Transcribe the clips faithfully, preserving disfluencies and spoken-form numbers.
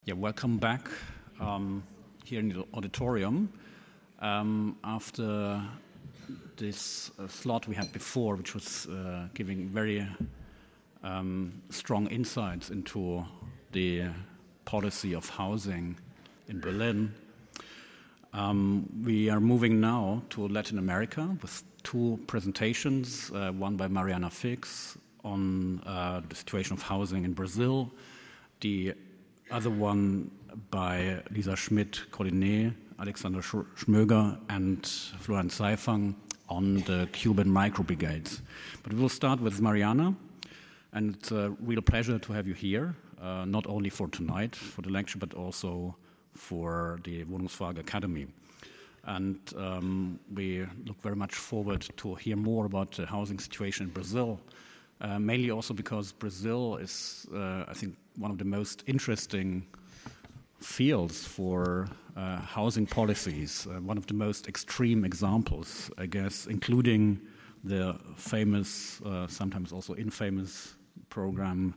Yeah, welcome back um, here in the auditorium. Um, after this uh, slot we had before, which was uh, giving very um, strong insights into the policy of housing in Berlin, um, we are moving now to Latin America with two presentations, uh, one by Mariana Fix on uh, the situation of housing in Brazil, the other one by Lisa Schmidt-Collinet, Alexander Schmöger, and Florian Seifang on the Cuban micro-brigades. But we will start with Mariana, and it's a real pleasure to have you here, uh, not only for tonight, for the lecture, but also for the Wohnungsfrage Academy. And um, we look very much forward to hear more about the housing situation in Brazil, uh, mainly also because Brazil is, uh, I think, one of the most interesting fields for uh, housing policies, uh, one of the most extreme examples, I guess, including the famous, uh, sometimes also infamous program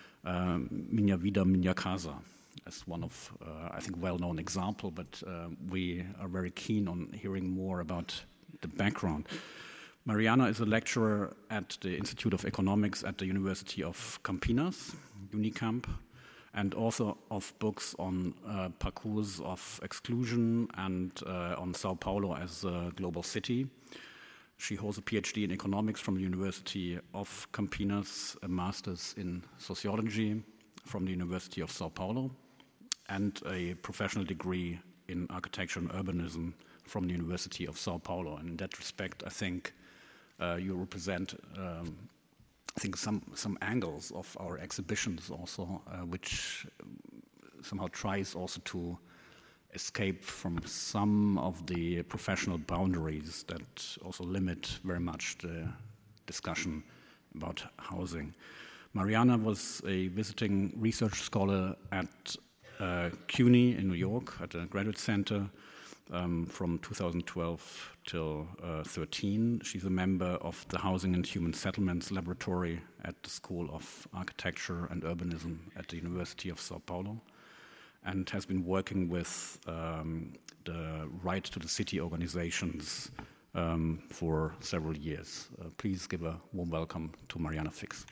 um, Minha Vida, Minha Casa, as one of, uh, I think, well-known example, but uh, we are very keen on hearing more about the background. Mariana is a lecturer at the Institute of Economics at the University of Campinas, Unicamp, and author of books on uh, parcours of exclusion and uh, on Sao Paulo as a global city. She holds a PhD in economics from the University of Campinas, a master's in sociology from the University of Sao Paulo, and a professional degree in architecture and urbanism from the University of Sao Paulo. And in that respect, I think uh, you represent um, I think some, some angles of our exhibitions also, uh, which somehow tries also to escape from some of the professional boundaries that also limit very much the discussion about housing. Mariana was a visiting research scholar at uh, CUNY in New York at the Graduate Center um, from two thousand twelve till uh, thirteen. She's a member of the Housing and Human Settlements Laboratory at the School of Architecture and Urbanism at the University of Sao Paulo, and has been working with um, the Right to the City organizations um, for several years. Uh, please give a warm welcome to Mariana Fix.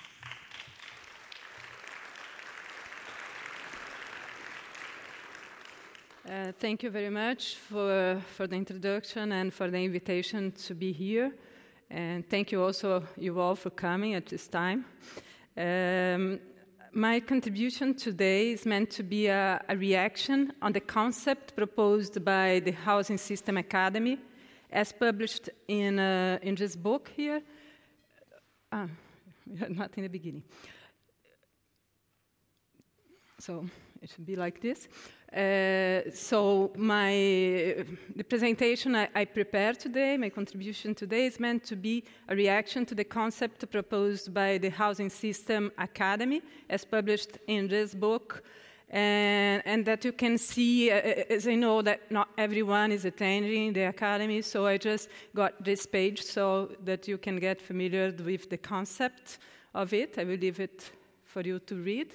Uh, thank you very much for, for the introduction and for the invitation to be here. And thank you also, you all, for coming at this time. Um, my contribution today is meant to be a, a reaction on the concept proposed by the Housing System Academy, as published in, uh, in this book here. Ah, not in the beginning. So it should be like this. Uh, so my the presentation I, I prepared today, my contribution today, is meant to be a reaction to the concept proposed by the Housing System Academy, as published in this book, and, and that you can see, uh, as I know that not everyone is attending the Academy, so I just got this page so that you can get familiar with the concept of it. I will leave it for you to read.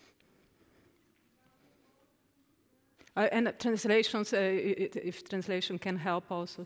Uh, and translations, uh, it, if translation can help also.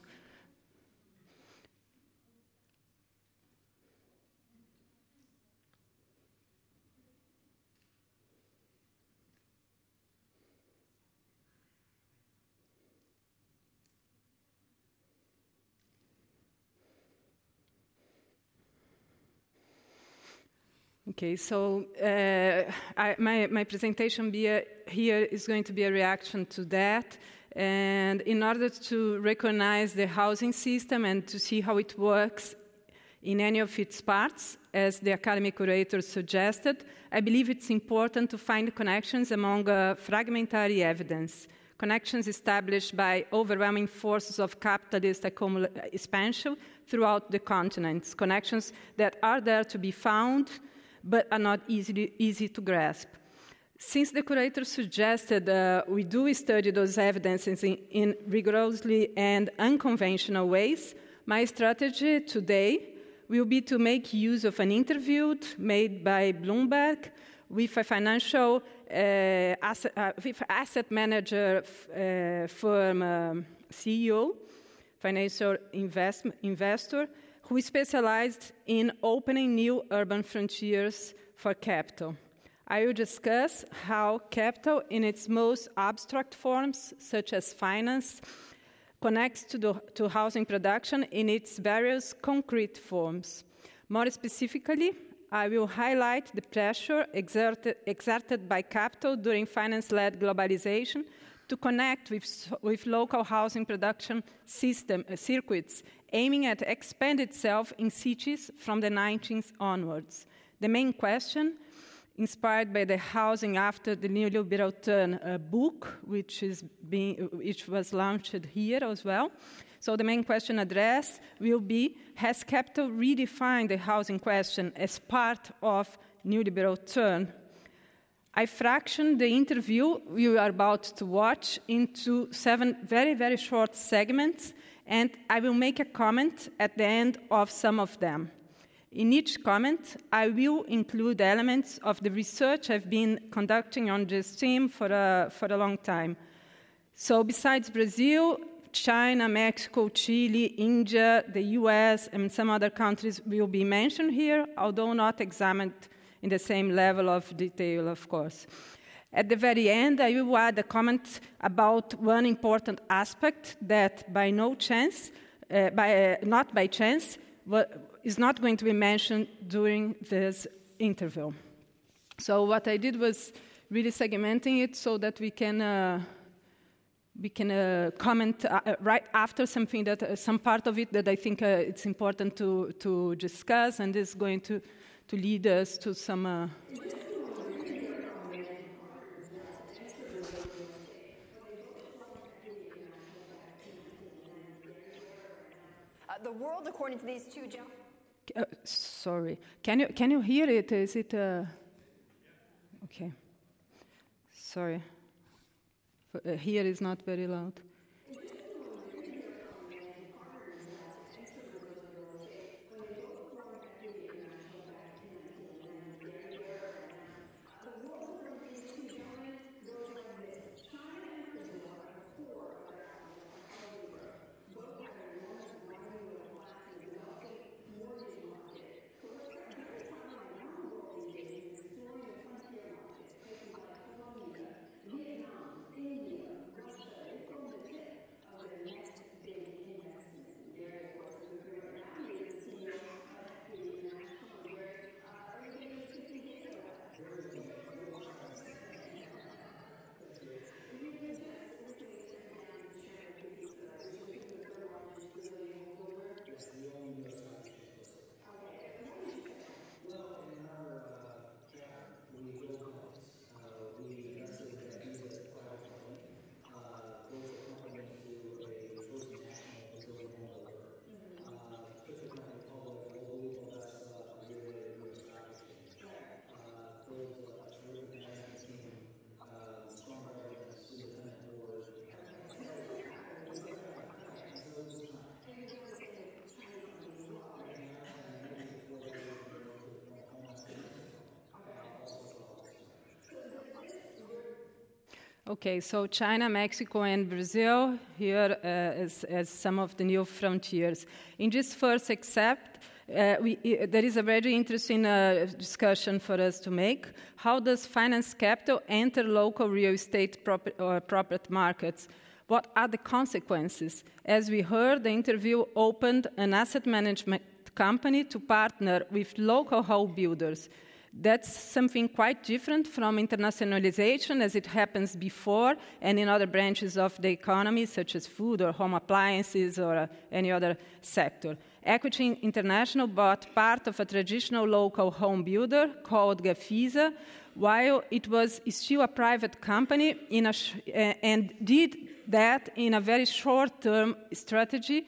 Okay, so uh, I, my, my presentation be a, here is going to be a reaction to that. And in order to recognize the housing system and to see how it works in any of its parts, as the academic curator suggested, I believe it's important to find connections among uh, fragmentary evidence, connections established by overwhelming forces of capitalist expansion throughout the continents, connections that are there to be found but are not easily, easy to grasp. Since the curator suggested uh, we do study those evidences in, in rigorously and unconventional ways, my strategy today will be to make use of an interview made by Bloomberg with a financial uh, asset, uh, with asset manager uh, firm um, C E O, financial invest, investor, who is specialized in opening new urban frontiers for capital. I will discuss how capital in its most abstract forms, such as finance, connects to, the, to housing production in its various concrete forms. More specifically, I will highlight the pressure exerted, exerted by capital during finance-led globalization to connect with, with local housing production system uh, circuits, aiming at expand itself in cities from the nineties onwards. The main question, inspired by the Housing After the Neoliberal Turn uh, book, which, is being, which was launched here as well. So the main question addressed will be, has capital redefined the housing question as part of neoliberal turn? I fractioned the interview we are about to watch into seven very, very short segments, and I will make a comment at the end of some of them. In each comment, I will include elements of the research I've been conducting on this theme for a, for a long time. So besides Brazil, China, Mexico, Chile, India, the U S, and some other countries will be mentioned here, although not examined in the same level of detail, of course. At the very end, I will add a comment about one important aspect that by no chance, uh, by, uh, not by chance, is not going to be mentioned during this interview. So what I did was really segmenting it so that we can uh, we can uh, comment uh, right after something that uh, some part of it that I think uh, it's important to to discuss, and is going to to lead us to some. Uh, The world, according to these two gentlemen. Uh, sorry, can you can you hear it? Is it uh... okay? Sorry, uh, here is not very loud. Okay, so China, Mexico, and Brazil here uh, as, as some of the new frontiers. In this first except, uh, we, uh, there is a very interesting uh, discussion for us to make. How does finance capital enter local real estate proper, or property markets? What are the consequences? As we heard, the interview opened an asset management company to partner with local home builders. That's something quite different from internationalization as it happens before and in other branches of the economy, such as food or home appliances or uh, any other sector. Equity International bought part of a traditional local home builder called Gafisa, while it was still a private company in a sh- uh, and did that in a very short-term strategy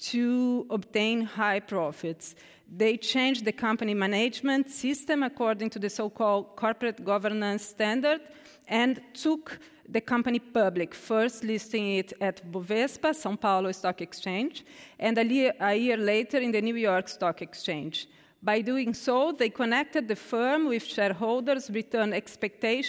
to obtain high profits. They changed the company management system according to the so-called corporate governance standard and took the company public, first listing it at Bovespa, São Paulo Stock Exchange, and a year, a year later in the New York Stock Exchange. By doing so, they connected the firm with shareholders' return expectation,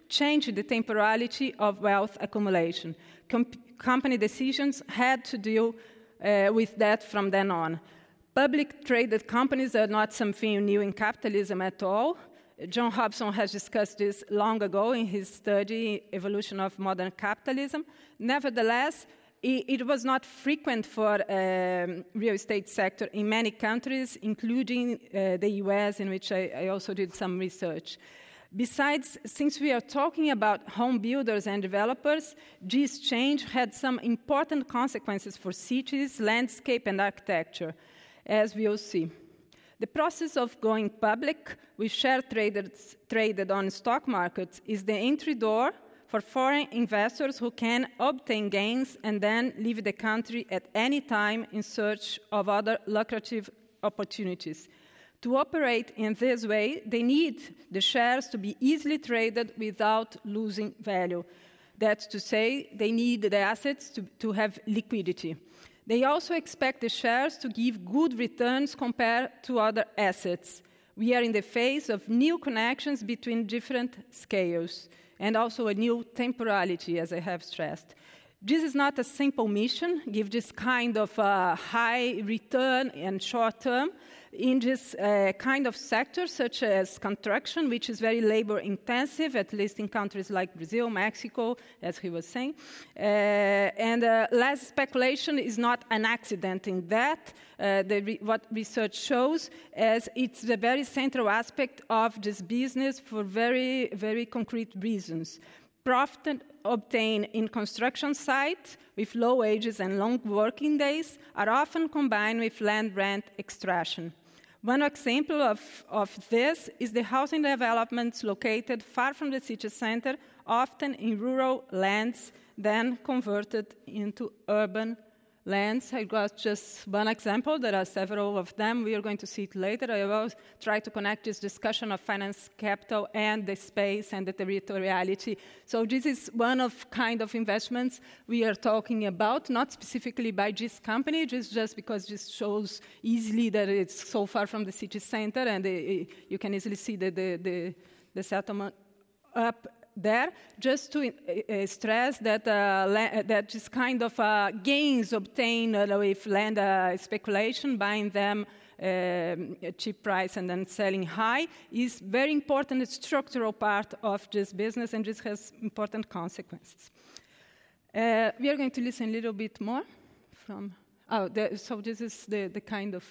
changed the temporality of wealth accumulation. Com- company decisions had to deal uh, with that from then on. Public traded companies are not something new in capitalism at all. John Hobson has discussed this long ago in his study, Evolution of Modern Capitalism. Nevertheless, it was not frequent for um, real estate sector in many countries, including uh, the U S, in which I, I also did some research. Besides, since we are talking about home builders and developers, this change had some important consequences for cities, landscape, and architecture, as we will see. The process of going public with share traders traded on stock markets is the entry door for foreign investors who can obtain gains and then leave the country at any time in search of other lucrative opportunities. To operate in this way, they need the shares to be easily traded without losing value. That's to say, they need the assets to, to have liquidity. They also expect the shares to give good returns compared to other assets. We are in the phase of new connections between different scales, and also a new temporality, as I have stressed. This is not a simple mission, give this kind of uh, high return and short term in this uh, kind of sector, such as construction, which is very labor intensive, at least in countries like Brazil, Mexico, as he was saying. Uh, and uh, less speculation is not an accident in that. Uh, the re- what research shows as it's the very central aspect of this business for very, very concrete reasons. Profit obtained in construction sites with low wages and long working days are often combined with land rent extraction. One example of, of this is the housing developments located far from the city center, often in rural lands, then converted into urban lands. I got just one example. There are several of them. We are going to see it later. I will try to connect this discussion of finance capital and the space and the territoriality. So this is one of kind of investments we are talking about, not specifically by this company, just, just because this shows easily that it's so far from the city center, and the, you can easily see the, the, the, the settlement up there, just to uh, stress that uh, la- that this kind of uh, gains obtained uh, with land uh, speculation, buying them uh, at cheap price and then selling high, is very important, a structural part of this business, and this has important consequences. Uh, we are going to listen a little bit more from, oh, the, so this is the, the kind of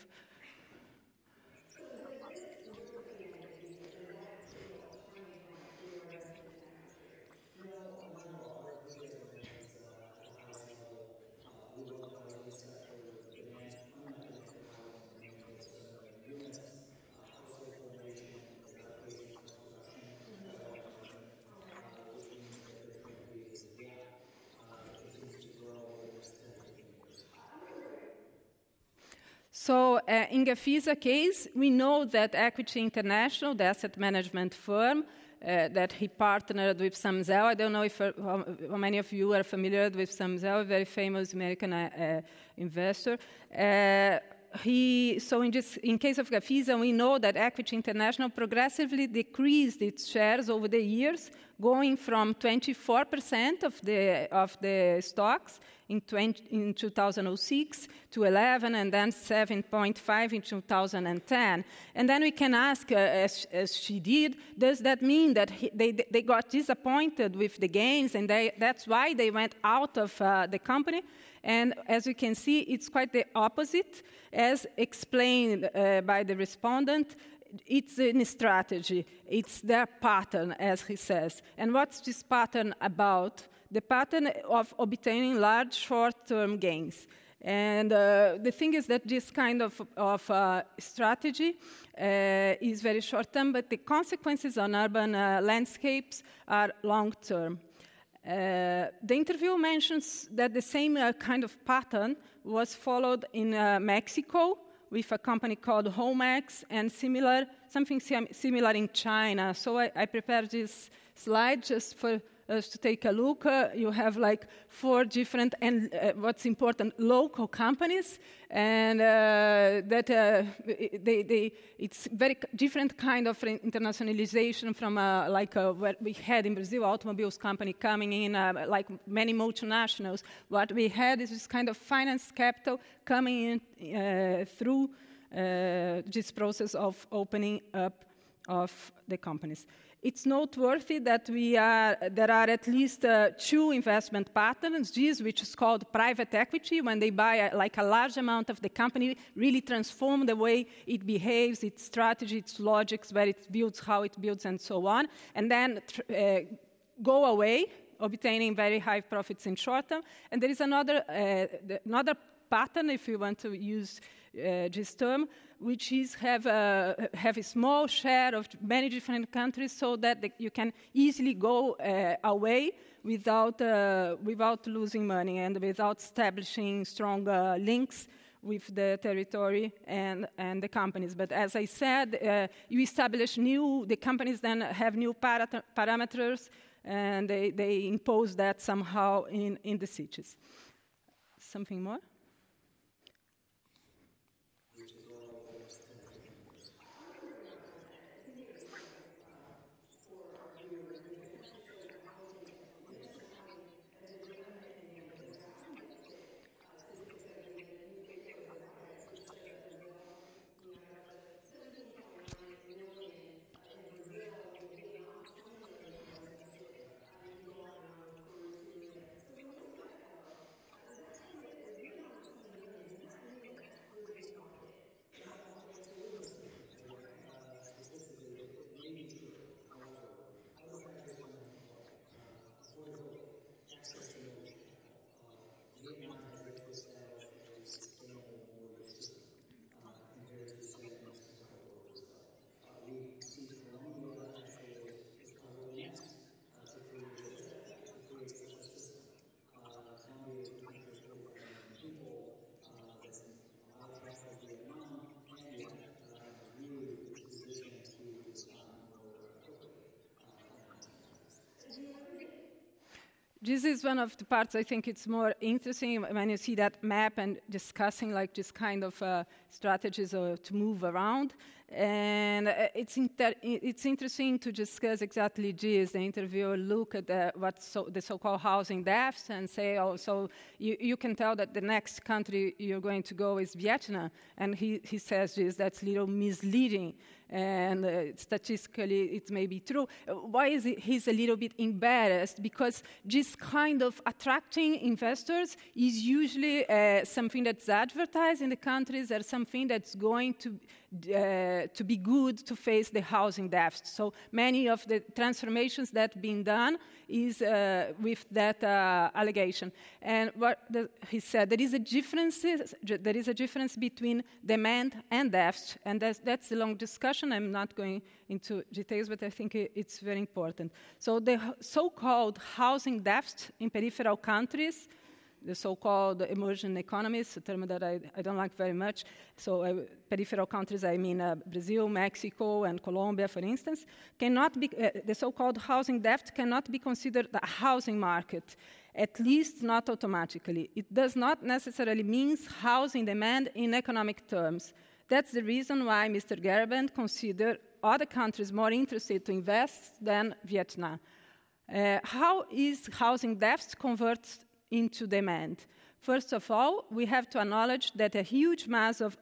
So uh, in Gafisa case, we know that Equity International, the asset management firm, uh, that he partnered with Samzel. I don't know if uh, how, how many of you are familiar with Samzel, a very famous American uh, investor. Uh, he, so in, this, in case of Gafisa, we know that Equity International progressively decreased its shares over the years, going from twenty-four percent of the, of the stocks in, twenty, in two thousand six to eleven, and then seven point five in two thousand ten. And then we can ask, uh, as, as she did, does that mean that he, they, they got disappointed with the gains, and they, that's why they went out of uh, the company? And as you can see, it's quite the opposite. As explained uh, by the respondent, it's a strategy. It's their pattern, as he says. And what's this pattern about? The pattern of obtaining large short-term gains. And uh, the thing is that this kind of, of uh, strategy uh, is very short-term, but the consequences on urban uh, landscapes are long-term. Uh, the interview mentions that the same uh, kind of pattern was followed in uh, Mexico with a company called Homex, and similar, something sim- similar in China. So I, I prepared this slide just for us to take a look, uh, you have like four different, and uh, what's important, local companies, and uh, that uh, they, they, it's very different kind of internationalization from uh, like uh, what we had in Brazil, automobiles company coming in, uh, like many multinationals. What we had is this kind of finance capital coming in uh, through uh, this process of opening up of the companies. It's noteworthy that we are, there are at least uh, two investment patterns, this which is called private equity, when they buy a, like a large amount of the company, really transform the way it behaves, its strategy, its logics, where it builds, how it builds, and so on, and then uh, go away, obtaining very high profits in short term. And there is another, uh, another pattern, if you want to use uh, this term, which is have a, have a small share of many different countries so that the, you can easily go uh, away without, uh, without losing money and without establishing strong uh, links with the territory and, and the companies. But as I said, uh, you establish new, the companies then have new parat- parameters and they, they impose that somehow in, in the cities. Something more? This is one of the parts I think it's more interesting when you see that map and discussing like this kind of uh, strategies uh, to move around. And uh, it's inter- it's interesting to discuss exactly this. The interviewer look at the, what so, the so-called housing deficit and say, oh, so you, you can tell that the next country you're going to go is Vietnam. And he, he says this, that's a little misleading. And uh, statistically, it may be true. Why is it he's a little bit embarrassed? Because this kind of attracting investors is usually uh, something that's advertised in the countries or something that's going to uh, to be good to face the housing deficit. So many of the transformations that have been done is uh, with that uh, allegation. And what the, he said, there is a difference. There is a difference between demand and deficit, and that's, that's a long discussion. I'm not going into details, but I think it's very important. So the so-called housing deficit in peripheral countries, the so-called emerging economies, a term that I, I don't like very much. So uh, peripheral countries, I mean uh, Brazil, Mexico, and Colombia, for instance, cannot be, uh, the so-called housing deficit cannot be considered a housing market, at least not automatically. It does not necessarily mean housing demand in economic terms. That's the reason why Mister Garaband considered other countries more interested to invest than Vietnam. Uh, how is housing deficit converted into demand? First of all, we have to acknowledge that a huge mass of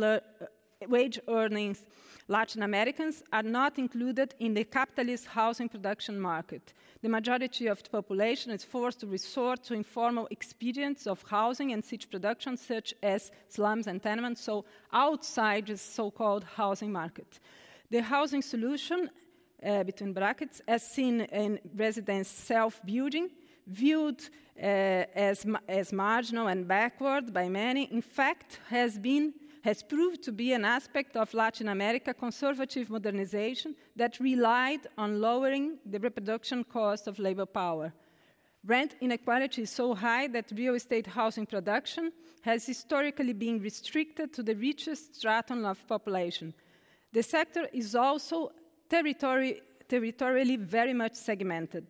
wage-earning Latin Americans are not included in the capitalist housing production market. The majority of the population is forced to resort to informal experience of housing and such production, such as slums and tenements, so outside the so-called housing market. The housing solution, uh, between brackets, as seen in residence self-building, viewed uh, as, as marginal and backward by many, in fact, has been has proved to be an aspect of Latin America conservative modernization that relied on lowering the reproduction cost of labor power. Rent inequality is so high that real estate housing production has historically been restricted to the richest stratum of population. The sector is also territory, territorially very much segmented.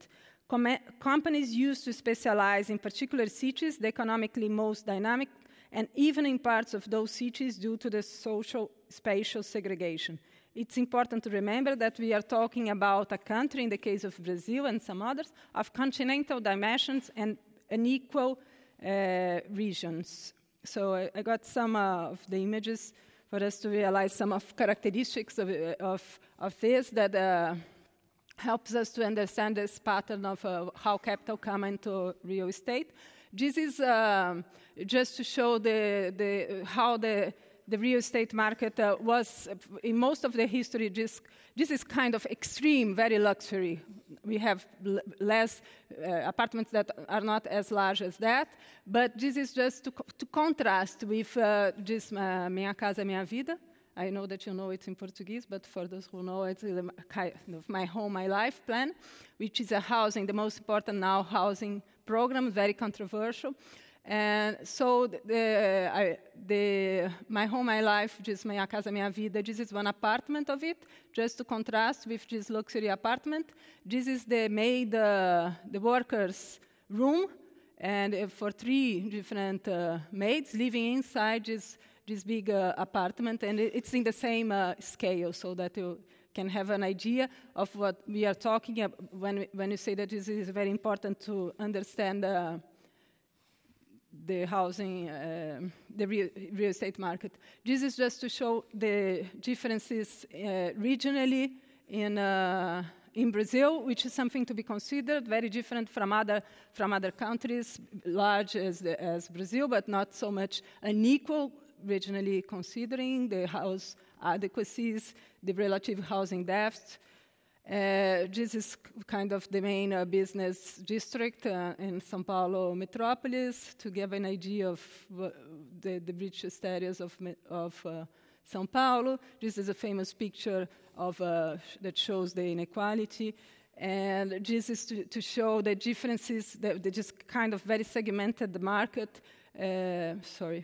Com- companies used to specialize in particular cities, the economically most dynamic, and even in parts of those cities due to the social spatial segregation. It's important to remember that we are talking about a country, in the case of Brazil and some others, of continental dimensions and unequal uh, regions. So I, I got some uh, of the images for us to realize some of characteristics of, uh, of, of this that uh, helps us to understand this pattern of uh, how capital come into real estate. This is um, just to show the, the, how the, the real estate market uh, was, in most of the history, this, this is kind of extreme, very luxury. We have l- less uh, apartments that are not as large as that, but this is just to, co- to contrast with uh, this uh, Minha Casa Minha Vida. I know that you know it in Portuguese, but for those who know it, it's a kind of My Home, My Life plan, which is a housing, the most important now housing program, very controversial. And so the, I, the My Home, My Life, just Minha Casa Minha Vida, this is one apartment of it, just to contrast with this luxury apartment. This is the maid, uh, the workers' room, and uh, for three different uh, maids living inside this this big uh, apartment, and it's in the same uh, scale, so that you can have an idea of what we are talking about when we, when you say that this is very important to understand uh, the housing, uh, the real, real estate market. This is just to show the differences uh, regionally in uh, in Brazil, which is something to be considered, very different from other from other countries, large as the, as Brazil, but not so much unequal. Regionally considering the house adequacies, the relative housing depth. Uh, this is kind of the main uh, business district uh, in São Paulo metropolis, to give an idea of uh, the, the richest areas of, of uh, São Paulo. This is a famous picture of uh, that shows the inequality. And this is to, to show the differences, that they just kind of very segmented market. Uh, sorry.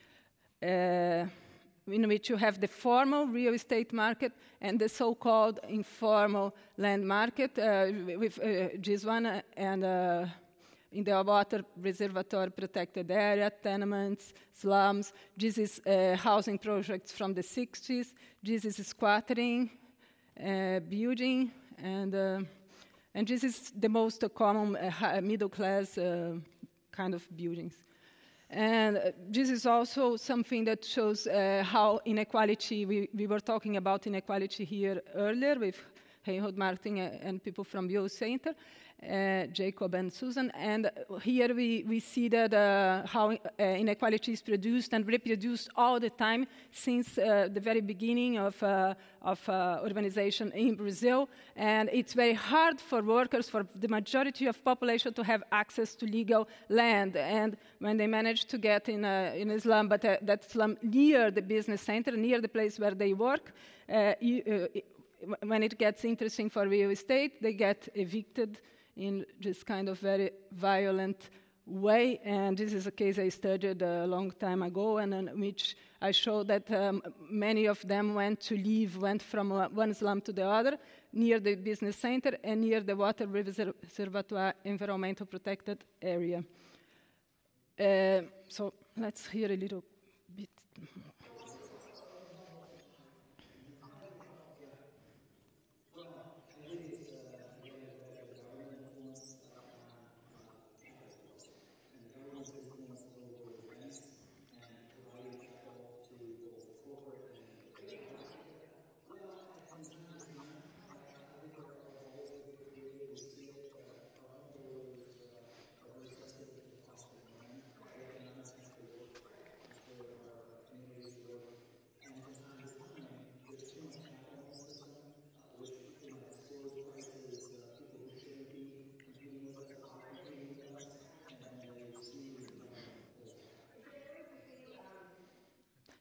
Uh, in which you have the formal real estate market and the so-called informal land market, uh, with uh, this one uh, and uh, in the water reservoir protected area, tenements, slums. This is uh, housing projects from the sixties. This is squattering, uh, building, and uh, and this is the most common uh, middle class uh, kind of buildings. And uh, this is also something that shows uh, how inequality, we, we were talking about inequality here earlier with Reinhold Martin and people from Bio Center, uh, Jacob and Susan. And here we, we see that uh, how uh, inequality is produced and reproduced all the time since uh, the very beginning of, uh, of uh, urbanization in Brazil. And it's very hard for workers, for the majority of population, to have access to legal land. And when they manage to get in a, in a slum, but uh, that slum near the business center, near the place where they work, uh, you, uh, when it gets interesting for real estate, they get evicted in this kind of very violent way. And this is a case I studied a long time ago, and in which I showed that um, many of them went to leave, went from uh, one slum to the other, near the business center and near the water reservoir environmental protected area. Uh, so let's hear a little bit more.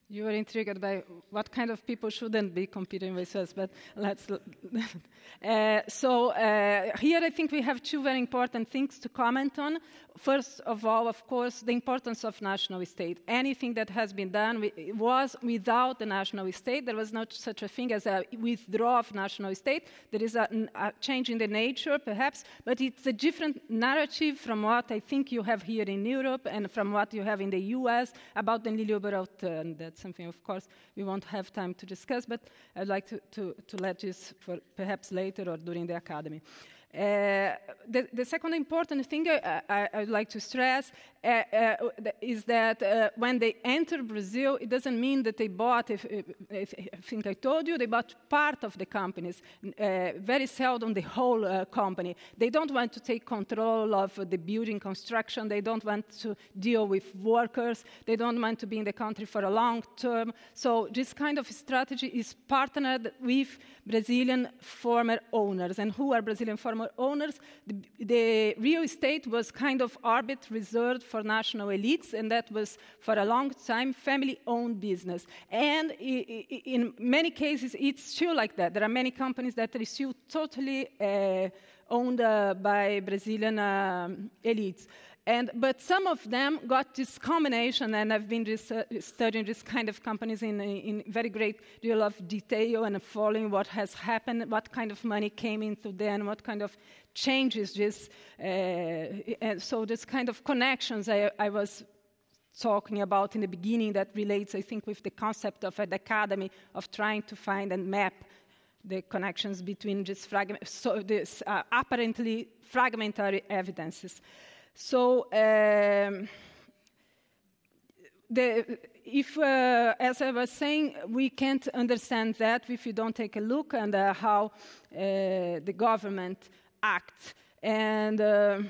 You were intrigued by what kind of people shouldn't be competing with us, but let's... uh, so uh, here I think we have two very important things to comment on. First of all, of course, the importance of national state. Anything that has been done was without the national state. There was not such a thing as a withdrawal of national state. There is a, a change in the nature, perhaps, but it's a different narrative from what I think you have here in Europe and from what you have in the U S about the neoliberal turn. That's something, of course, we won't have time to discuss, but I'd like to, to, to let this for perhaps later or during the academy. Uh, the, the second important thing I, I, I'd like to stress uh, uh, is that uh, when they enter Brazil, it doesn't mean that they bought, if, if, if, I think I told you, they bought part of the companies, uh, very seldom the whole uh, company. They don't want to take control of uh, the building construction, they don't want to deal with workers, they don't want to be in the country for a long term. So this kind of strategy is partnered with Brazilian former owners. And who are Brazilian former owners? The, the real estate was kind of orbit reserved for national elites, and that was for a long time family-owned business. And in many cases, it's still like that. There are many companies that are still totally uh, owned uh, by Brazilian um, elites. And, but some of them got this combination, and I've been research, studying this kind of companies in, in very great deal of detail and following what has happened, what kind of money came into them, what kind of changes this, uh, and so this kind of connections I, I was talking about in the beginning that relates, I think, with the concept of an academy of trying to find and map the connections between this fragment, so this uh, apparently fragmentary evidences. So, um, the, if, uh, as I was saying, we can't understand that if you don't take a look at uh, how uh, the government acts. And uh,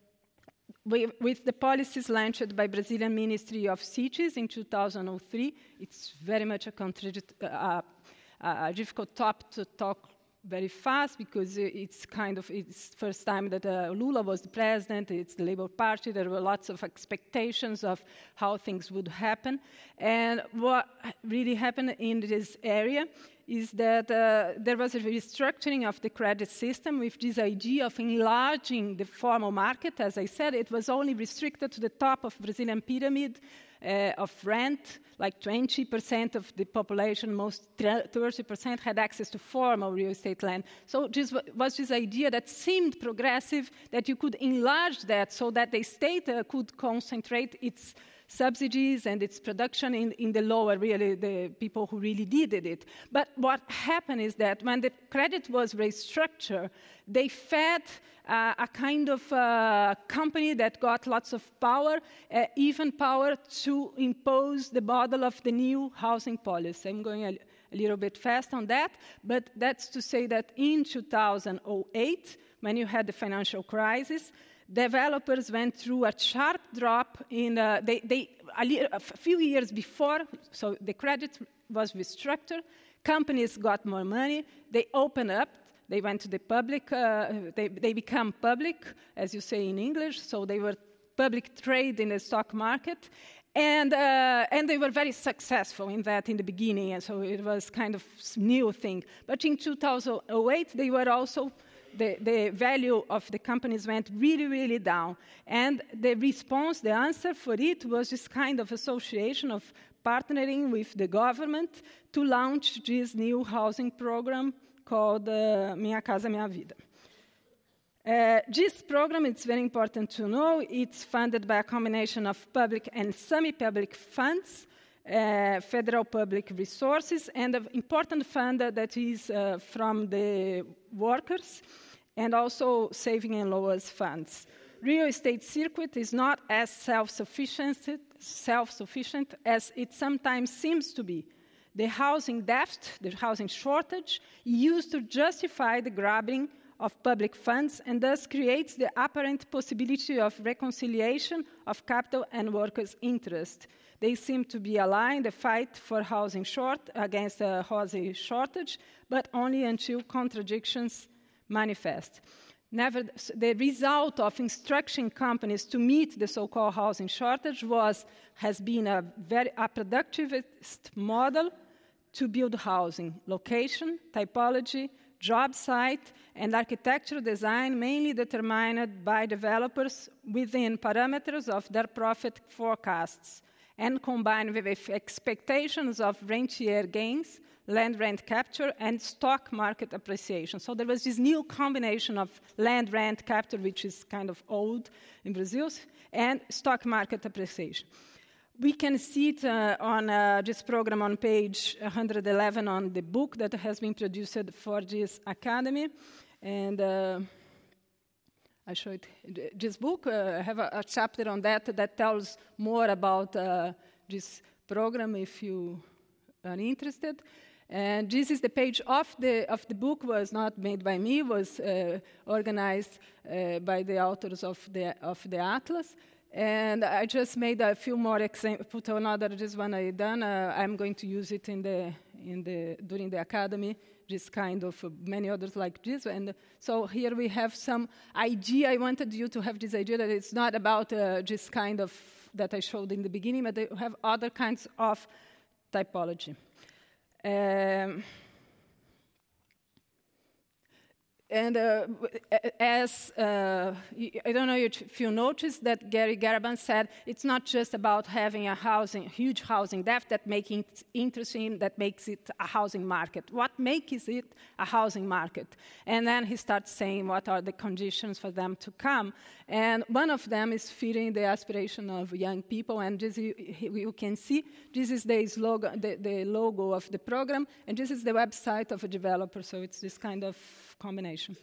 we, with the policies launched by Brazilian Ministry of Cities in two thousand three, it's very much a, uh, a difficult topic to talk very fast because it's kind of, it's the first time that uh, Lula was the president, it's the Labour Party, there were lots of expectations of how things would happen. And what really happened in this area is that uh, there was a restructuring of the credit system with this idea of enlarging the formal market. As I said, it was only restricted to the top of Brazilian pyramid uh, of rent, like twenty percent of the population, most thirty percent had access to formal real estate land. So this was this idea that seemed progressive, that you could enlarge that so that the state uh, could concentrate its subsidies and its production in, in the lower, really, the people who really needed it. But what happened is that when the credit was restructured, they fed uh, a kind of uh, company that got lots of power, uh, even power to impose the model of the new housing policy. I'm going a, a little bit fast on that, but that's to say that in two thousand eight, when you had the financial crisis, developers went through a sharp drop in, uh, they, they, a, a few years before, so the credit was restructured, companies got more money, they opened up, they went to the public, uh, they, they become public, as you say in English, so they were public trade in the stock market, and, uh, and they were very successful in that in the beginning, and so it was kind of new thing. But in two thousand eight, they were also The, the value of the companies went really, really down. And the response, the answer for it was this kind of association of partnering with the government to launch this new housing program called uh, Minha Casa Minha Vida. Uh, this program, it's very important to know, it's funded by a combination of public and semi-public funds, Uh, federal public resources, and an important fund that is uh, from the workers, and also saving and loans funds. Real estate circuit is not as self-sufficient, self-sufficient as it sometimes seems to be. The housing debt, the housing shortage, used to justify the grabbing of public funds and thus creates the apparent possibility of reconciliation of capital and workers' interest. They seem to be aligned, the fight for housing short against a housing shortage, but only until contradictions manifest. Never, the result of instructing companies to meet the so-called housing shortage was, has been a very a productivist model to build housing, location, typology, job site, and architectural design mainly determined by developers within parameters of their profit forecasts and combined with expectations of rentier gains, land rent capture, and stock market appreciation. So there was this new combination of land rent capture, which is kind of old in Brazil, and stock market appreciation. We can see it uh, on uh, this program on page one hundred eleven on the book that has been produced for this academy. And uh, I show it. This book, uh, I have a, a chapter on that that tells more about uh, this program if you are interested. And this is the page of the of the book. Was not made by me. Was uh, organized uh, by the authors of the of the atlas. And I just made a few more examples. Put another this one I done. Uh, I'm going to use it in the in the during the academy. This kind of uh, many others like this. And so here we have some idea. I wanted you to have this idea that it's not about uh, this kind of that I showed in the beginning, but they have other kinds of typology. Um, and uh, as, uh, I don't know if you noticed that Gary Garabin said, it's not just about having a housing, huge housing debt that makes it interesting, that makes it a housing market. What makes it a housing market? And then he starts saying what are the conditions for them to come. And one of them is feeding the aspiration of young people. And this you, you can see, this is the logo, the, the logo of the program, and this is the website of a developer. So it's this kind of combination.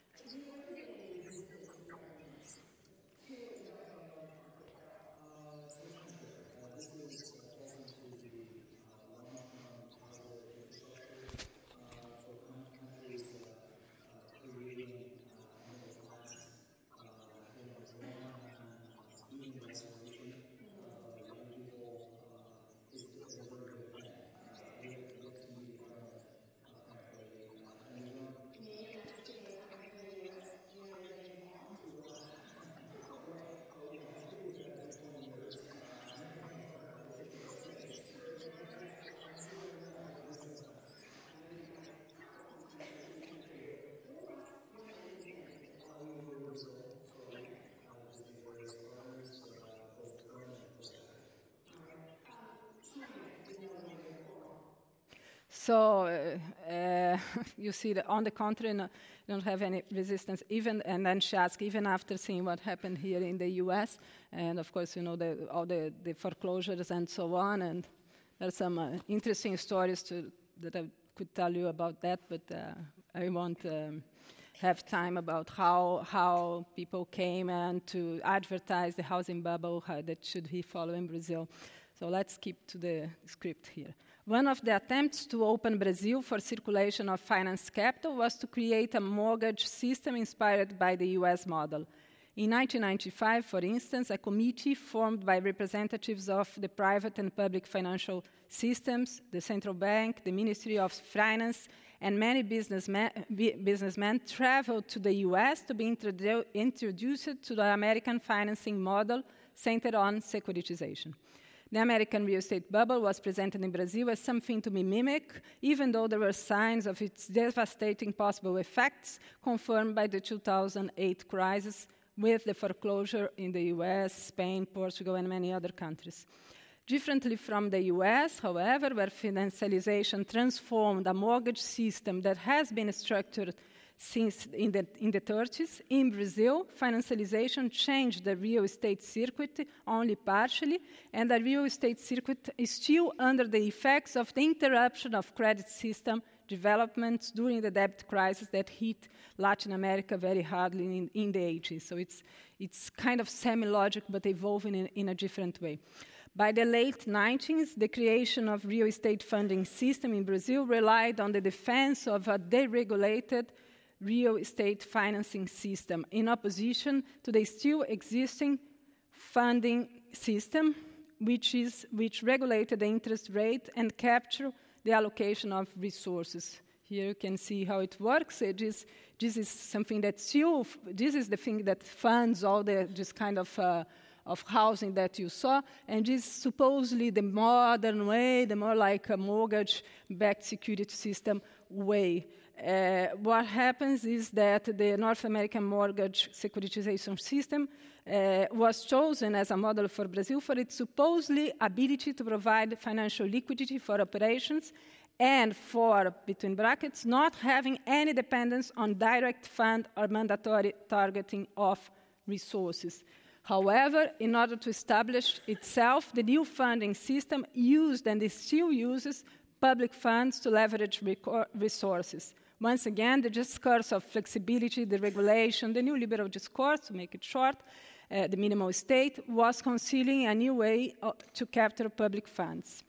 So uh, uh, you see that on the contrary, no, don't have any resistance. Even and then she asked, even after seeing what happened here in the U S, and of course, you know, the, all the, the foreclosures and so on. And there's some uh, interesting stories to, that I could tell you about that, but uh, I won't um, have time about how how people came and to advertise the housing bubble how that should be followed in Brazil. So let's keep to the script here. One of the attempts to open Brazil for circulation of finance capital was to create a mortgage system inspired by the U S model. In nineteen ninety-five, for instance, a committee formed by representatives of the private and public financial systems, the central bank, the Ministry of Finance, and many businessmen, businessmen traveled to the U S to be introdu- introduced to the American financing model centered on securitization. The American real estate bubble was presented in Brazil as something to be mimicked, even though there were signs of its devastating possible effects confirmed by the two thousand eight crisis with the foreclosure in the U S, Spain, Portugal, and many other countries. Differently from the U S, however, where financialization transformed a mortgage system that has been structured since in the, in the thirties, in Brazil, financialization changed the real estate circuit only partially, and the real estate circuit is still under the effects of the interruption of credit system developments during the debt crisis that hit Latin America very hardly in, in the eighties. So it's, it's kind of semi-logic, but evolving in, in a different way. By the late nineties, the creation of real estate funding system in Brazil relied on the defense of a deregulated real estate financing system in opposition to the still existing funding system, which is which regulated the interest rate and captured the allocation of resources Here you can see how it works. It is, this is something that still, this is the thing that funds all the, this kind of, uh, of housing that you saw, and this is supposedly the modern way, the more like a mortgage-backed security system way. Uh, what happens is that the North American mortgage securitization system uh, was chosen as a model for Brazil for its supposedly ability to provide financial liquidity for operations and for, between brackets, not having any dependence on direct fund or mandatory targeting of resources. However, in order to establish itself, the new funding system used and it still uses public funds to leverage resources. Once again, the discourse of flexibility, the regulation, the new liberal discourse, to make it short, uh, the minimal state, was concealing a new way uh, to capture public funds.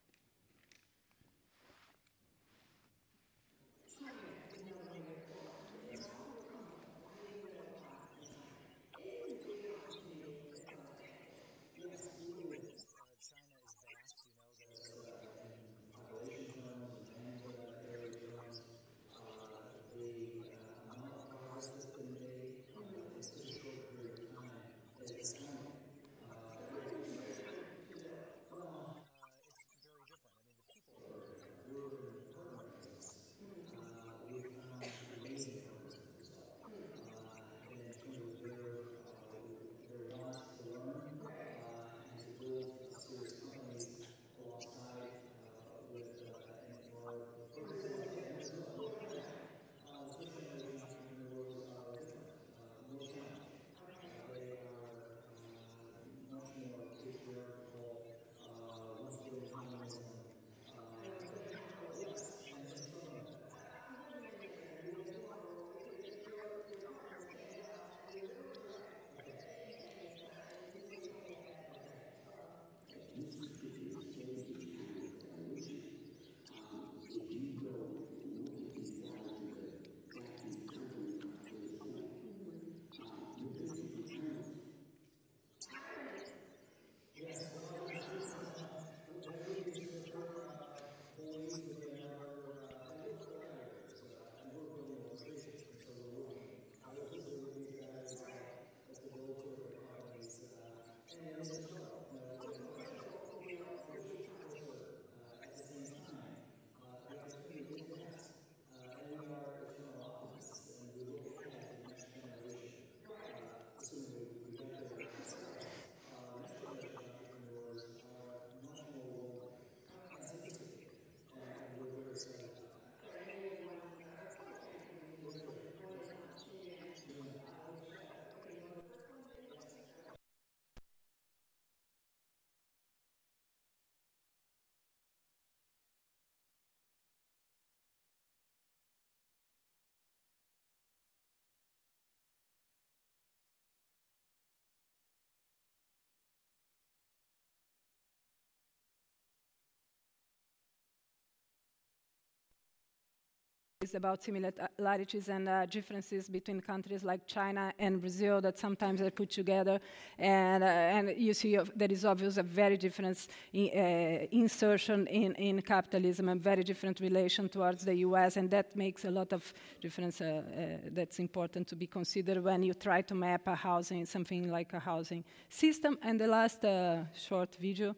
Is about similarities and uh, differences between countries like China and Brazil that sometimes are put together, and uh, and you see uh, there is obviously a very different in, uh, insertion in, in capitalism and very different relation towards the U S, and that makes a lot of difference uh, uh, that's important to be considered when you try to map a housing, something like a housing system. And the last uh, short video.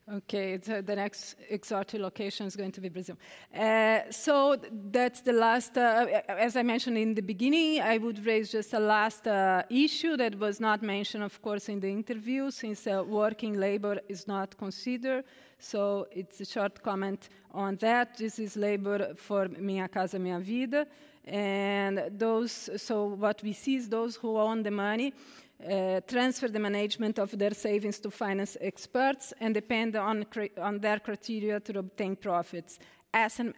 Okay, so the next exotic location is going to be Brazil. Uh, so that's the last, uh, as I mentioned in the beginning, I would raise just a last uh, issue that was not mentioned, of course, in the interview, since uh, working labor is not considered. So it's a short comment on that. This is labor for Minha Casa Minha Vida. And those, so what we see is those who own the money Uh, transfer the management of their savings to finance experts and depend on, on their criteria to obtain profits. Asset,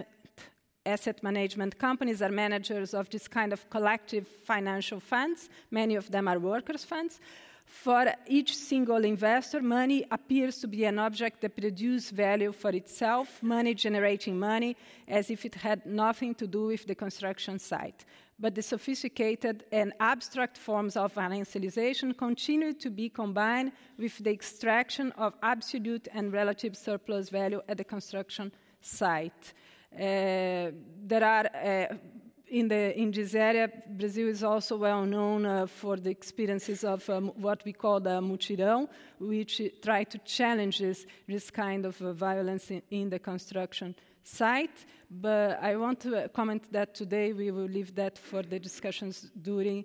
asset management companies are managers of this kind of collective financial funds. Many of them are workers' funds. For each single investor, money appears to be an object that produces value for itself, money generating money, as if it had nothing to do with the construction site. But the sophisticated and abstract forms of financialization continue to be combined with the extraction of absolute and relative surplus value at the construction site. Uh, there are, uh, in, the, in this area, Brazil is also well known uh, for the experiences of um, what we call the mutirão, which try to challenge this, this kind of uh, violence in, in the construction site. But I want to comment that today we will leave that for the discussions during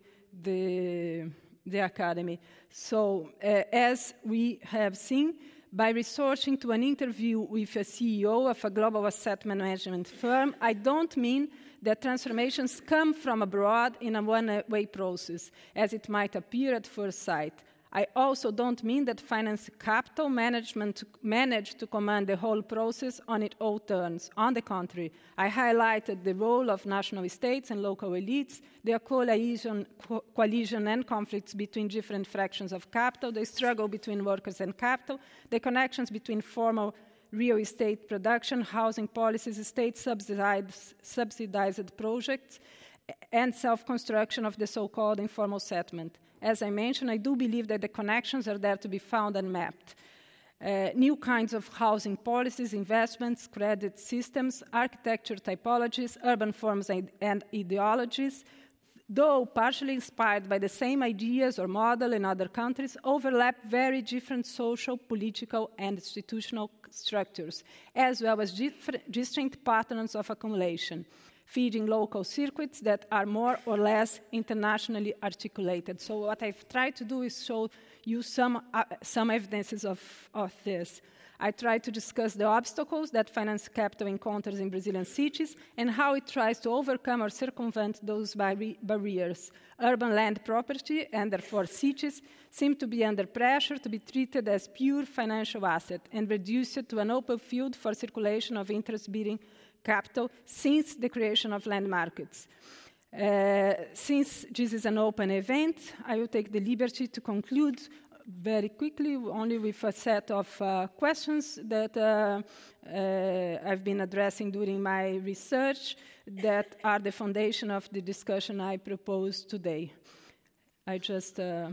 the, the academy. So uh, as we have seen, by resorting to an interview with a C E O of a global asset management firm, I don't mean that transformations come from abroad in a one-way process, as it might appear at first sight. I also don't mean that finance capital management managed to command the whole process on its own terms. On the contrary, I highlighted the role of national states and local elites, their coalition, co- coalition and conflicts between different fractions of capital, the struggle between workers and capital, the connections between formal real estate production, housing policies, state-subsidized subsidized projects, and self-construction of the so-called informal settlement. As I mentioned, I do believe that the connections are there to be found and mapped. Uh, new kinds of housing policies, investments, credit systems, architecture typologies, urban forms and ideologies, though partially inspired by the same ideas or model in other countries, overlap very different social, political, and institutional structures, as well as different, distinct patterns of accumulation, feeding local circuits that are more or less internationally articulated. So what I've tried to do is show you some, uh, some evidences of, of this. I tried to discuss the obstacles that finance capital encounters in Brazilian cities and how it tries to overcome or circumvent those bar- barriers. Urban land property, and therefore cities, seem to be under pressure to be treated as pure financial asset and reduced to an open field for circulation of interest-bearing capital since the creation of land markets. Uh, since this is an open event, I will take the liberty to conclude very quickly, only with a set of uh, questions that uh, uh, I've been addressing during my research that are the foundation of the discussion I propose today. I just uh,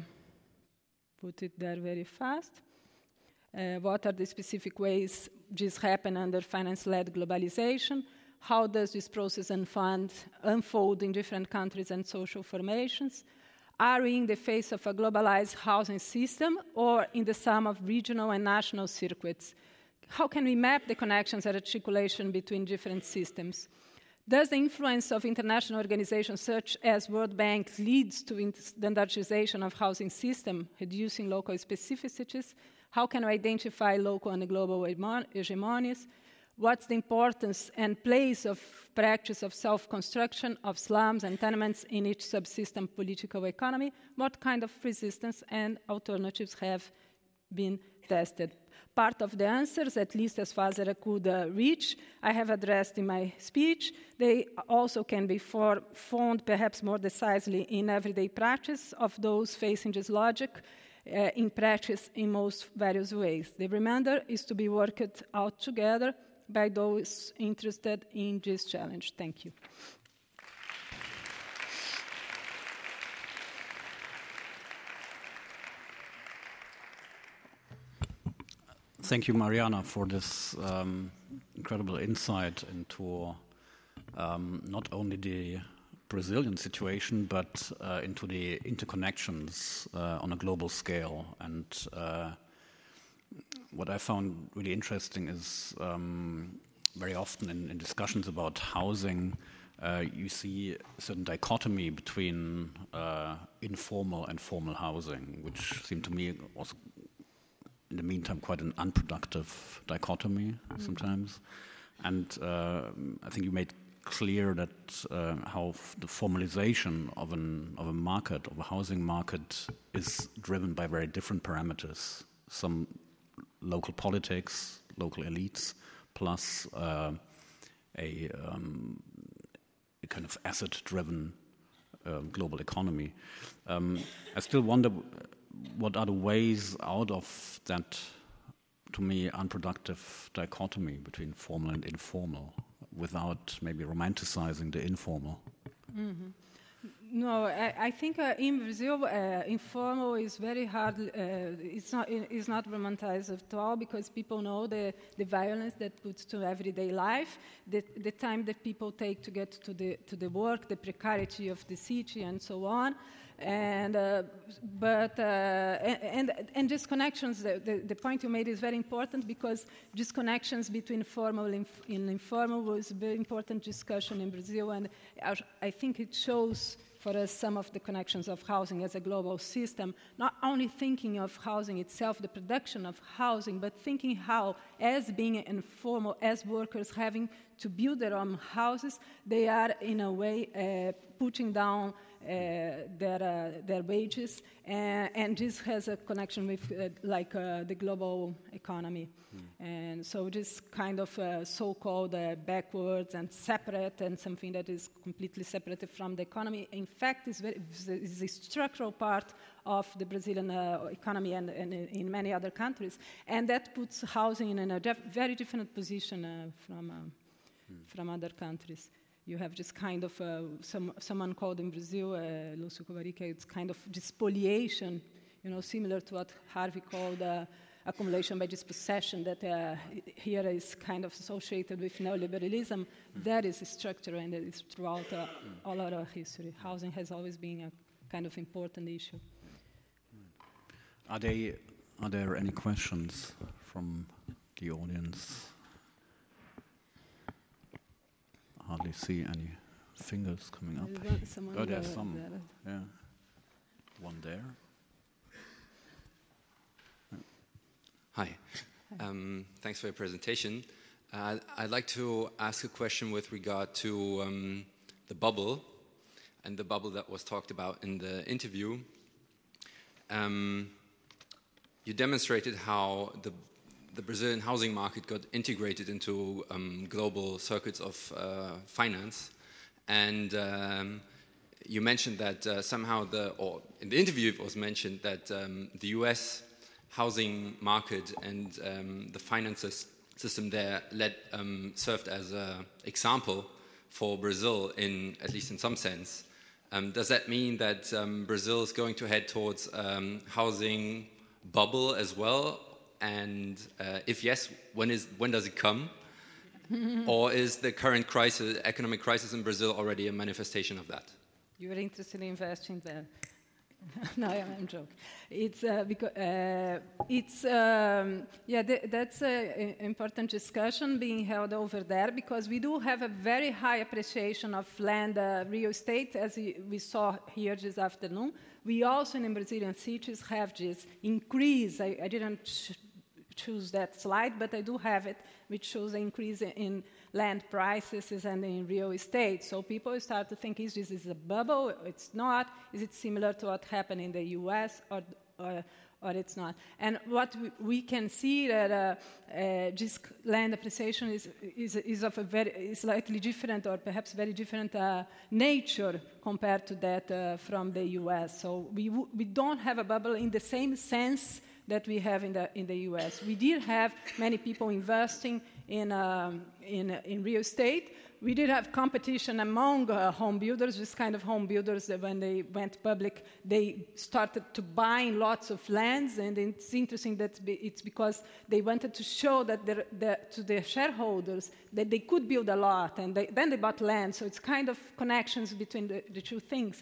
put it there very fast. Uh, what are the specific ways this happen under finance-led globalization? How does this process unfold, unfold in different countries and social formations? Are we in the face of a globalized housing system or in the sum of regional and national circuits? How can we map the connections and articulation between different systems? Does the influence of international organizations such as World Bank leads to standardization of housing system, reducing local specificities? How can we identify local and global hegemonies? What's the importance and place of practice of self-construction of slums and tenements in each subsystem political economy? What kind of resistance and alternatives have been tested? Part of the answers, at least as far as I could uh, reach, I have addressed in my speech. They also can be for, found perhaps more decisively in everyday practice of those facing this logic, uh, in practice in most various ways. The remainder is to be worked out together by those interested in this challenge. Thank you. Thank you, Mariana, for this um, incredible insight into um, not only the Brazilian situation, but uh, into the interconnections uh, on a global scale. And uh, what I found really interesting is um, very often in, in discussions about housing, uh, you see a certain dichotomy between uh, informal and formal housing, which seemed to me was, in the meantime, quite an unproductive dichotomy mm-hmm. sometimes. And uh, I think you made clear that uh, how f- the formalization of an of a market, of a housing market, is driven by very different parameters. Some local politics, local elites, plus uh, a, um, a kind of asset-driven uh, global economy. Um, I still wonder what are the ways out of that, to me, unproductive dichotomy between formal and informal, without maybe romanticizing the informal. Mm-hmm. No, I, I think uh, in Brazil, uh, informal is very hard. Uh, it's not it's not romanticized at all, because people know the, the violence that puts to everyday life, the the time that people take to get to the to the work, the precarity of the city, and so on. And uh, but uh, and and these connections. The, the, the point you made is very important, because these connections between formal and informal was a very important discussion in Brazil, and I think it shows for us some of the connections of housing as a global system. Not only thinking of housing itself, the production of housing, but thinking how, as being informal, as workers having to build their own houses, they are in a way uh, putting down Uh, their uh, their wages, uh, and this has a connection with uh, like uh, the global economy, mm. and so this kind of uh, so-called uh, backwards and separate, and something that is completely separated from the economy, in fact, is very is a structural part of the Brazilian uh, economy and, and in many other countries, and that puts housing in a def- very different position uh, from uh, mm. from other countries. You have this kind of, uh, some, someone called in Brazil, uh, Lúcio Covarica, it's kind of spoliation, you know, similar to what Harvey called uh, accumulation by dispossession, that uh, here is kind of associated with neoliberalism. Mm. That is structural, and it is throughout uh, all our history. Housing has always been a kind of important issue. Are they, are there any questions from the audience? Hardly see any fingers coming up. Oh, there's some. There. Yeah, one there. Hi. Um, thanks for your presentation. Uh, I'd like to ask a question with regard to um, the bubble, and the bubble that was talked about in the interview. Um, you demonstrated how the the Brazilian housing market got integrated into um, global circuits of uh, finance, and um, you mentioned that uh, somehow the, or in the interview it was mentioned that um, the U S housing market and um, the finance system there led, um, served as an example for Brazil, in at least in some sense. Um, does that mean that um, Brazil is going to head towards um, housing bubble as well? And uh, if yes, when is when does it come? Or is the current crisis, economic crisis in Brazil, already a manifestation of that? You are interested in investing there? No, I'm joking. It's uh, because uh, it's um, yeah. Th- that's an important discussion being held over there, because we do have a very high appreciation of land, uh, real estate, as we saw here this afternoon. We also in Brazilian cities have this increase. I, I didn't ch- choose that slide, but I do have it, which shows an increase in land prices and in real estate. So people start to think, is this is a bubble? It's not. Is it similar to what happened in the U S or or, or it's not? And what we, we can see that uh, uh, this land appreciation is is, is of a very slightly different, or perhaps very different uh, nature compared to that uh, from the U S. So we w- we don't have a bubble in the same sense that we have in the in the U S. We did have many people investing in um, in in real estate. We did have competition among uh, home builders. This kind of home builders that when they went public, they started to buying lots of lands, and it's interesting that it's because they wanted to show that they're, they're, to their shareholders that they could build a lot, and they, then they bought land. So it's kind of connections between the, the two things.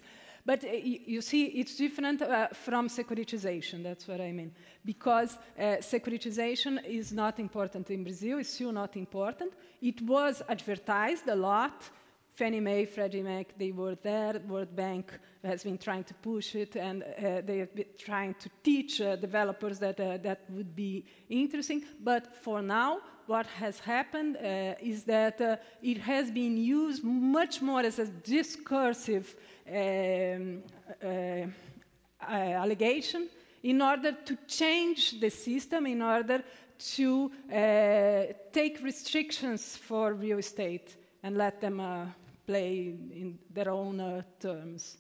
But uh, you, you see, it's different uh, from securitization, that's what I mean. Because uh, securitization is not important in Brazil, it's still not important. It was advertised a lot. Fannie Mae, Freddie Mac, they were there. World Bank has been trying to push it, and uh, they have been trying to teach uh, developers that uh, that would be interesting. But for now, what has happened uh, is that uh, it has been used much more as a discursive um, uh, uh, allegation in order to change the system, in order to uh, take restrictions for real estate and let them uh, play in their own uh, terms.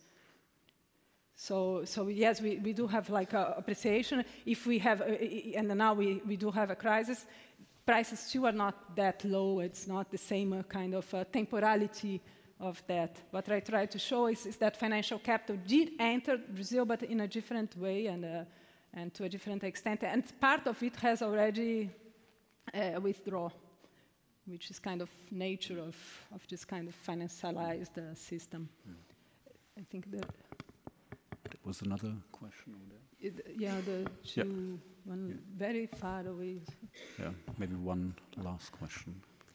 So, so yes, we, we do have like a appreciation. If we have, uh, and now we, we do have a crisis, prices still are not that low. It's not the same uh, kind of uh, temporality of that. What I try to show is, is that financial capital did enter Brazil, but in a different way and, uh, and to a different extent. And part of it has already uh, withdrawn, which is kind of nature of, of this kind of financialized uh, system. Mm. I think that... There was another question over there. It, yeah, the two, yeah. one yeah. very far away. Yeah, maybe one last question.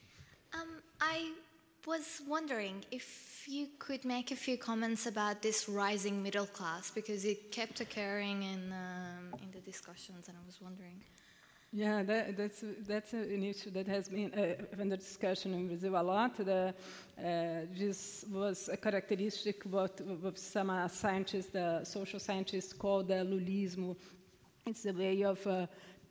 Um, I was wondering if you could make a few comments about this rising middle class, because it kept occurring in, um, in the discussions, and I was wondering... Yeah, that, that's that's an issue that has been uh, under discussion in Brazil a lot. The, uh, this was a characteristic what, what some uh, scientists, the social scientists, call the lulismo. It's a way of uh,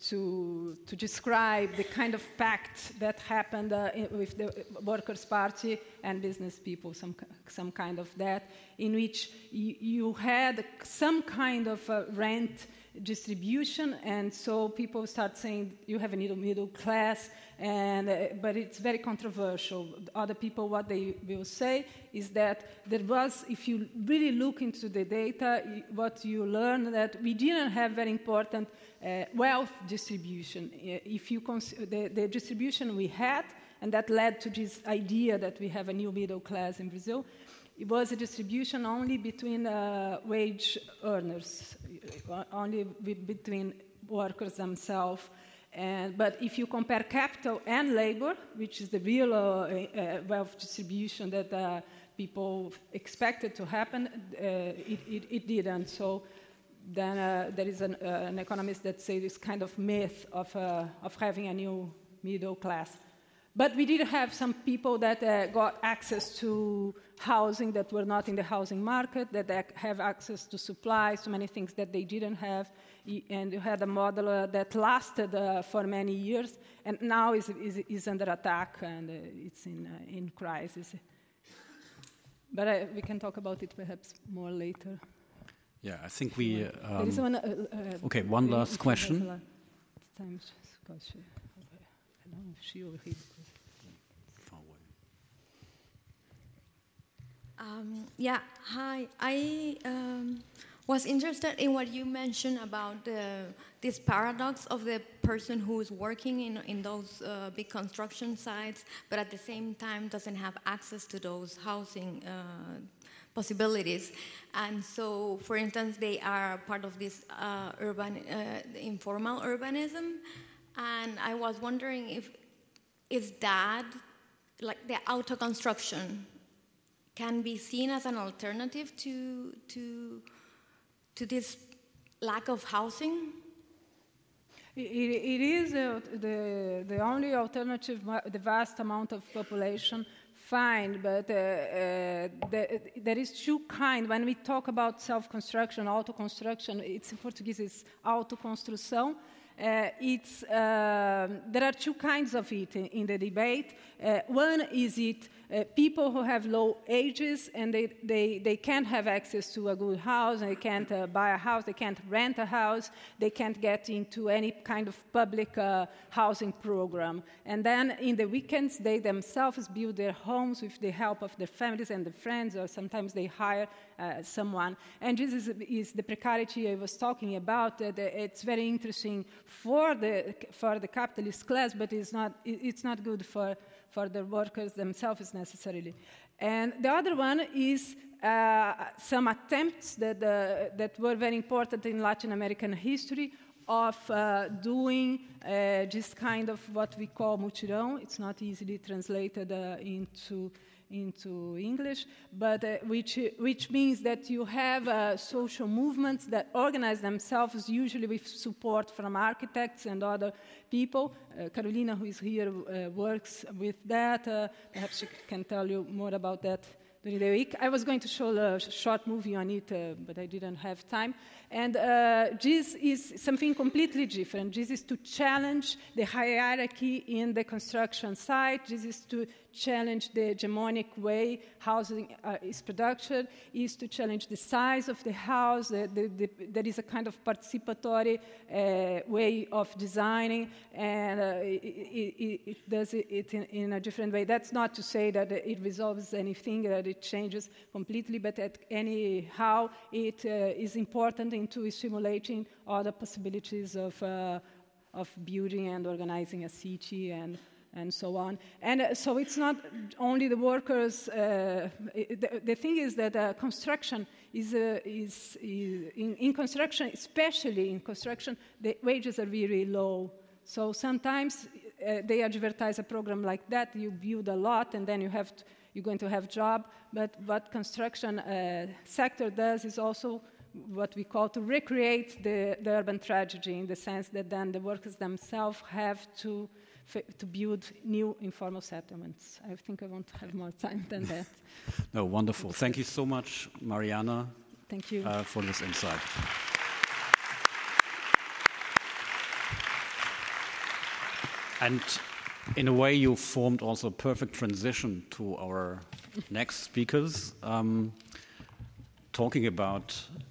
to to describe the kind of pact that happened uh, in, with the Workers' Party and business people, some some kind of that, in which you, you had some kind of uh, rent distribution, and so people start saying you have a middle middle class, and uh, but it's very controversial. Other people, what they will say is that there was, if you really look into the data, what you learn that we didn't have very important uh, wealth distribution. If you cons- the, the distribution we had, and that led to this idea that we have a new middle class in Brazil. It was a distribution only between uh, wage earners, only with, between workers themselves. And, but if you compare capital and labor, which is the real uh, uh, wealth distribution that uh, people expected to happen, uh, it, it, it didn't. So then uh, there is an, uh, an economist that says this kind of myth of, uh, of having a new middle class. But we did have some people that uh, got access to housing that were not in the housing market, that have access to supplies, to many things that they didn't have. And you had a model uh, that lasted uh, for many years, and now is, is, is under attack, and uh, it's in, uh, in crisis. But uh, we can talk about it perhaps more later. Yeah, I think we... Um, there is one, uh, uh, okay, one last question. Time, because, uh, I don't know if she or he... Far away. Um, yeah, hi. I um, was interested in what you mentioned about the, this paradox of the person who is working in, in those uh, big construction sites, but at the same time doesn't have access to those housing uh, possibilities. And so, for instance, they are part of this uh, urban, uh, informal urbanism. And I was wondering if is that, like the auto construction, can be seen as an alternative to to to this lack of housing? It, it is uh, the the only alternative. The vast amount of population, fine, but uh, uh, the, there is two kind. When we talk about self-construction, auto-construction, it's in Portuguese it's autoconstrução. Uh, it's, uh, there are two kinds of it in, in the debate. Uh, one is it uh, people who have low ages and they, they, they can't have access to a good house, and they can't uh, buy a house, they can't rent a house, they can't get into any kind of public uh, housing program. And then in the weekends, they themselves build their homes with the help of their families and their friends, or sometimes they hire uh, someone. And this is, is the precarity I was talking about. Uh, the, it's very interesting for the for the capitalist class, but it's not it's not good for for the workers themselves necessarily. And the other one is uh, some attempts that, uh, that were very important in Latin American history of uh, doing uh, this kind of what we call mutirão. It's not easily translated uh, into, into English, but uh, which, which means that you have uh, social movements that organize themselves, usually with support from architects and other people. Uh, Carolina, who is here, uh, works with that. Uh, perhaps she can tell you more about that during the week. I was going to show a short movie on it, uh, but I didn't have time. And uh, this is something completely different. This is to challenge the hierarchy in the construction site. This is to challenge the hegemonic way housing uh, is production, is to challenge the size of the house. The, the, the, there is a kind of participatory uh, way of designing, and uh, it, it, it does it in, in a different way. That's not to say that it resolves anything, that it changes completely, but at anyhow, it uh, is important into stimulating other possibilities of, uh, of building and organizing a city and and so on. And uh, so it's not only the workers. Uh, the, the thing is that uh, construction is, uh, is, is in, in construction, especially in construction, the wages are really low. So sometimes uh, they advertise a program like that. You build a lot, and then you have to, you're going to have job. But what construction uh, sector does is also what we call to recreate the, the urban tragedy, in the sense that then the workers themselves have to to build new informal settlements. I think I won't have more time than that. No, wonderful. Thank you so much, Mariana. Thank you. Uh, for this insight. And in a way, you formed also a perfect transition to our next speakers, um, talking about